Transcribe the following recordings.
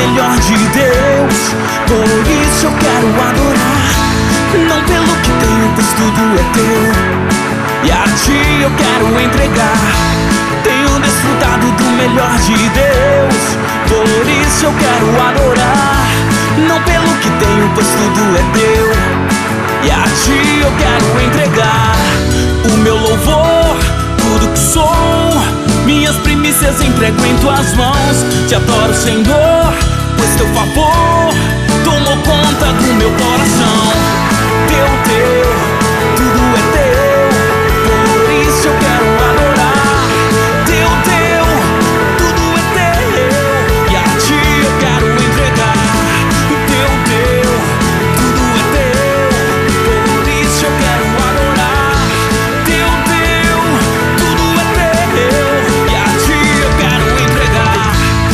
melhor de Deus. Por isso eu quero adorar, não pelo que tenho, pois tudo é teu, e a ti eu quero entregar. Tenho desfrutado do melhor de Deus, por isso eu quero adorar, não pelo que tenho, pois tudo é teu, e a ti eu quero entregar. O meu louvor, tudo que sou, minhas primícias entrego em tuas mãos. Te adoro, Senhor, pois teu favor tomou conta do meu coração. Teu, tudo é teu, por isso eu quero adorar. Teu, tudo é teu, e a ti eu quero entregar. Teu, tudo é teu, por isso eu quero adorar. Teu, tudo é teu, e a ti eu quero entregar.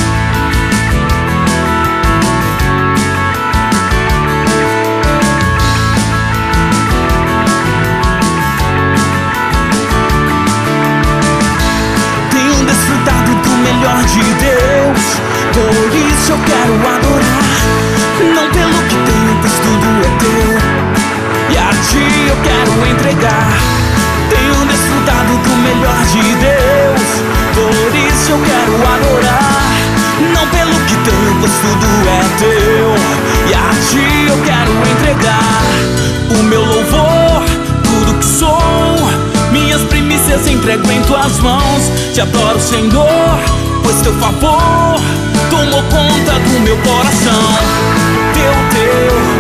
Tenho desfrutado do melhor de Deus, por isso eu quero adorar, não pelo que tenho, pois tudo é teu, e a ti eu quero entregar. Tenho desfrutado do melhor de Deus, por isso eu quero adorar, não pelo que tenho, pois tudo é teu, e a ti eu quero entregar. O meu louvor, tudo que sou, minhas primícias entrego em tuas mãos. Te adoro, Senhor, pois teu favor tomou conta do meu coração. Teu,